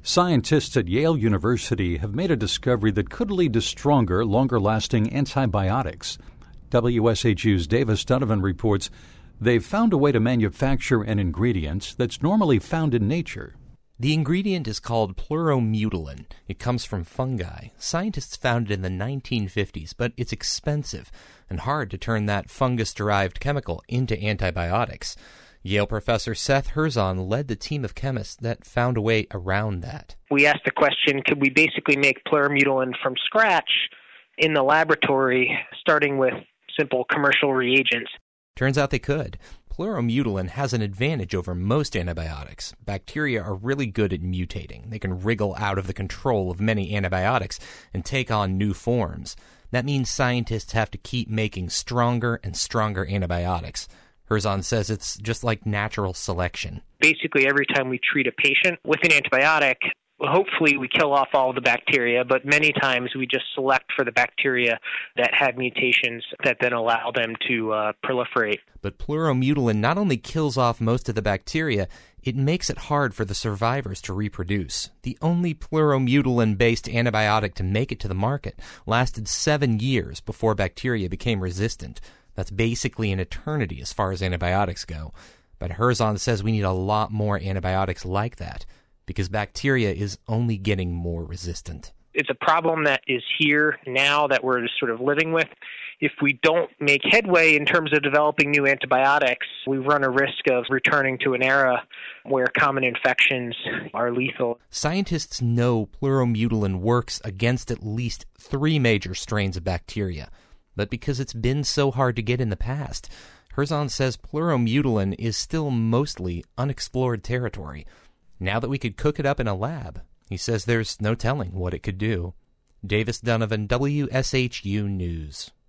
Scientists at Yale University have made a discovery that could lead to stronger, longer-lasting antibiotics. WSHU's Davis Donovan reports they've found a way to manufacture an ingredient that's normally found in nature. The ingredient is called pleuromutilin. It comes from fungi. Scientists found it in the 1950s, but it's expensive and hard to turn that fungus-derived chemical into antibiotics. Yale professor Seth Herzon led the team of chemists that found a way around that. We asked the question, could we basically make pleuromutilin from scratch in the laboratory, starting with simple commercial reagents? Turns out they could. Pleuromutilin has an advantage over most antibiotics. Bacteria are really good at mutating. They can wriggle out of the control of many antibiotics and take on new forms. That means scientists have to keep making stronger and stronger antibiotics. Herzon says it's just like natural selection. Basically, every time we treat a patient with an antibiotic, hopefully we kill off all the bacteria, but many times we just select for the bacteria that had mutations that then allow them to proliferate. But pleuromutilin not only kills off most of the bacteria, it makes it hard for the survivors to reproduce. The only pleuromutilin-based antibiotic to make it to the market lasted 7 years before bacteria became resistant. That's basically an eternity as far as antibiotics go. But Herzon says we need a lot more antibiotics like that, because bacteria is only getting more resistant. It's a problem that is here now that we're just sort of living with. If we don't make headway in terms of developing new antibiotics, we run a risk of returning to an era where common infections are lethal. Scientists know pleuromutilin works against at least 3 major strains of bacteria. But because it's been so hard to get in the past, Herzon says pleuromutilin is still mostly unexplored territory. Now that we could cook it up in a lab, he says there's no telling what it could do. Davis Donovan, WSHU News.